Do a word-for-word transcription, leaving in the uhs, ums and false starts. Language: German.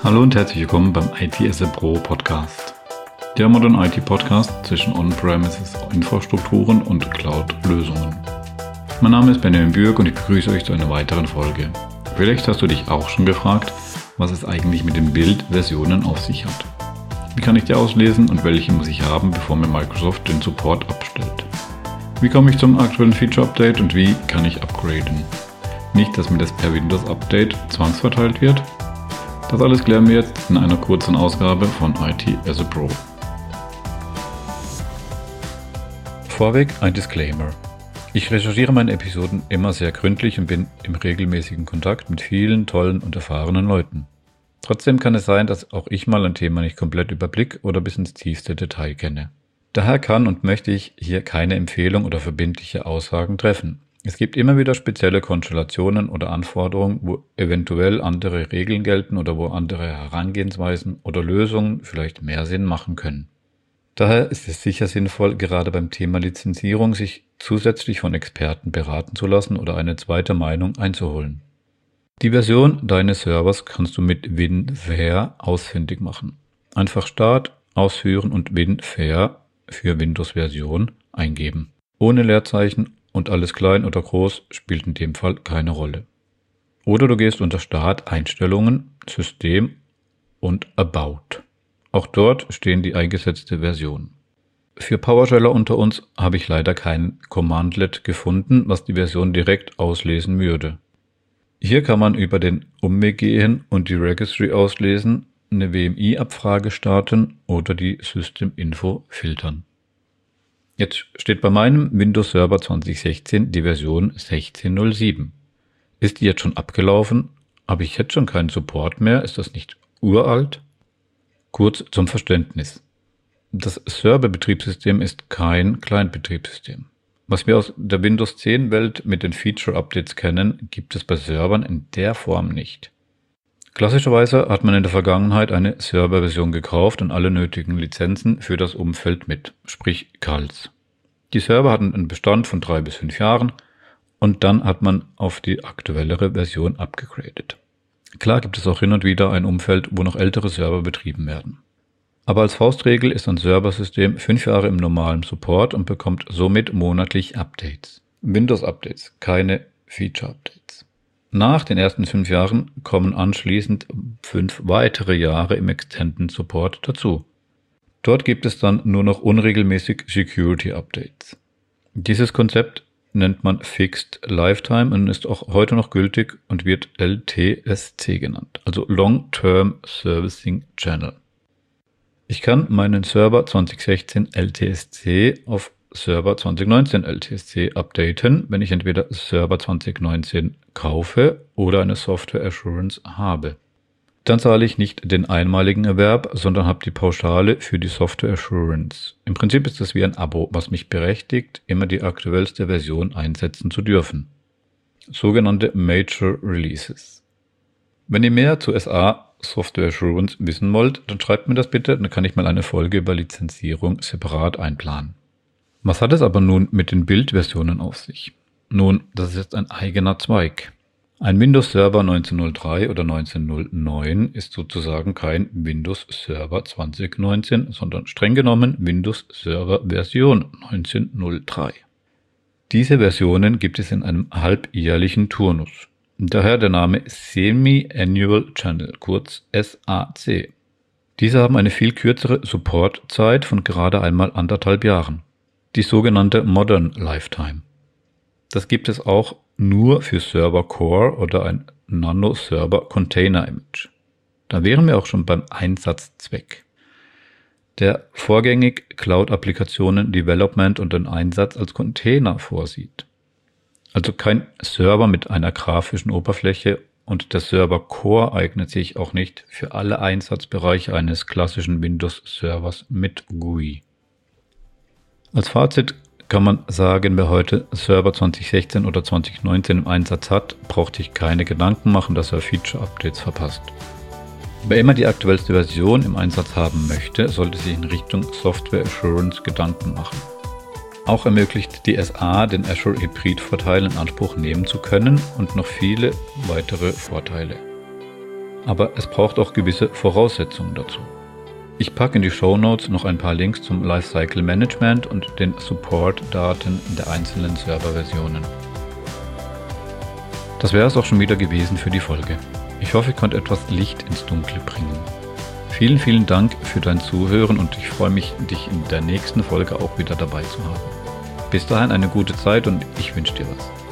Hallo und herzlich willkommen beim I T as a Pro Podcast. Der Modern I T Podcast zwischen On-Premises Infrastrukturen und Cloud-Lösungen. Mein Name ist Benjamin Bürg und ich begrüße euch zu einer weiteren Folge. Vielleicht hast du dich auch schon gefragt, was es eigentlich mit den Build-Versionen auf sich hat. Wie kann ich die auslesen und welche muss ich haben, bevor mir Microsoft den Support abstellt? Wie komme ich zum aktuellen Feature-Update und wie kann ich upgraden? Nicht, dass mir das per Windows-Update zwangsverteilt wird. Das alles klären wir jetzt in einer kurzen Ausgabe von I T as a Pro. Vorweg ein Disclaimer. Ich recherchiere meine Episoden immer sehr gründlich und bin im regelmäßigen Kontakt mit vielen tollen und erfahrenen Leuten. Trotzdem kann es sein, dass auch ich mal ein Thema nicht komplett überblick oder bis ins tiefste Detail kenne. Daher kann und möchte ich hier keine Empfehlung oder verbindliche Aussagen treffen. Es gibt immer wieder spezielle Konstellationen oder Anforderungen, wo eventuell andere Regeln gelten oder wo andere Herangehensweisen oder Lösungen vielleicht mehr Sinn machen können. Daher ist es sicher sinnvoll, gerade beim Thema Lizenzierung sich zusätzlich von Experten beraten zu lassen oder eine zweite Meinung einzuholen. Die Version deines Servers kannst du mit WinVer ausfindig machen. Einfach Start, Ausführen und WinVer für Windows-Version eingeben. Ohne Leerzeichen und alles klein oder groß spielt in dem Fall keine Rolle. Oder du gehst unter Start, Einstellungen, System und About. Auch dort stehen die eingesetzte Version. Für PowerSheller unter uns habe ich leider kein Commandlet gefunden, was die Version direkt auslesen würde. Hier kann man über den Umweg gehen und die Registry auslesen, eine W M I-Abfrage starten oder die System-Info filtern. Jetzt steht bei meinem Windows Server zwanzig sechzehn die Version sechzehn null sieben. Ist die jetzt schon abgelaufen? Habe ich jetzt schon keinen Support mehr? Ist das nicht uralt? Kurz zum Verständnis. Das Server-Betriebssystem ist kein Client-Betriebssystem. Was wir aus der Windows zehn Welt mit den Feature-Updates kennen, gibt es bei Servern in der Form nicht. Klassischerweise hat man in der Vergangenheit eine Serverversion gekauft und alle nötigen Lizenzen für das Umfeld mit, sprich C A Ls. Die Server hatten einen Bestand von drei bis fünf Jahren und dann hat man auf die aktuellere Version abgegradet. Klar gibt es auch hin und wieder ein Umfeld, wo noch ältere Server betrieben werden. Aber als Faustregel ist ein Serversystem fünf Jahre im normalen Support und bekommt somit monatlich Updates. Windows-Updates, keine Feature-Updates. Nach den ersten fünf Jahren kommen anschließend fünf weitere Jahre im Extended Support dazu. Dort gibt es dann nur noch unregelmäßig Security Updates. Dieses Konzept nennt man Fixed Lifetime und ist auch heute noch gültig und wird L T S C genannt, also Long Term Servicing Channel. Ich kann meinen Server zwanzig sechzehn L T S C auf Server zwanzig neunzehn L T S C updaten, wenn ich entweder Server zwanzig neunzehn kaufe oder eine Software Assurance habe. Dann zahle ich nicht den einmaligen Erwerb, sondern habe die Pauschale für die Software Assurance. Im Prinzip ist das wie ein Abo, was mich berechtigt, immer die aktuellste Version einsetzen zu dürfen. Sogenannte Major Releases. Wenn ihr mehr zu S A Software Assurance wissen wollt, dann schreibt mir das bitte, dann kann ich mal eine Folge über Lizenzierung separat einplanen. Was hat es aber nun mit den Build-Versionen auf sich? Nun, das ist jetzt ein eigener Zweig. Ein Windows Server neunzehn null drei oder neunzehn null neun ist sozusagen kein Windows Server zwanzig neunzehn, sondern streng genommen Windows Server Version neunzehn null drei. Diese Versionen gibt es in einem halbjährlichen Turnus. Daher der Name Semi-Annual Channel, kurz S A C. Diese haben eine viel kürzere Supportzeit von gerade einmal anderthalb Jahren. Die sogenannte Modern Lifetime. Das gibt es auch nur für Server Core oder ein Nano Server Container Image. Da wären wir auch schon beim Einsatzzweck, der vorgängig Cloud-Applikationen Development und den Einsatz als Container vorsieht. Also kein Server mit einer grafischen Oberfläche und der Server Core eignet sich auch nicht für alle Einsatzbereiche eines klassischen Windows-Servers mit G U I. Als Fazit kann man sagen, wer heute Server zwanzig sechzehn oder zwanzig neunzehn im Einsatz hat, braucht sich keine Gedanken machen, dass er Feature-Updates verpasst. Wer immer die aktuellste Version im Einsatz haben möchte, sollte sich in Richtung Software Assurance Gedanken machen. Auch ermöglicht die S A, den Azure Hybrid-Vorteil in Anspruch nehmen zu können und noch viele weitere Vorteile. aber es braucht auch gewisse Voraussetzungen dazu. Ich packe in die Shownotes noch ein paar Links zum Lifecycle Management und den Support-Daten der einzelnen Serverversionen. Das wäre es auch schon wieder gewesen für die Folge. Ich hoffe, ich konnte etwas Licht ins Dunkle bringen. Vielen, vielen Dank für dein Zuhören und ich freue mich, dich in der nächsten Folge auch wieder dabei zu haben. Bis dahin eine gute Zeit und ich wünsche dir was.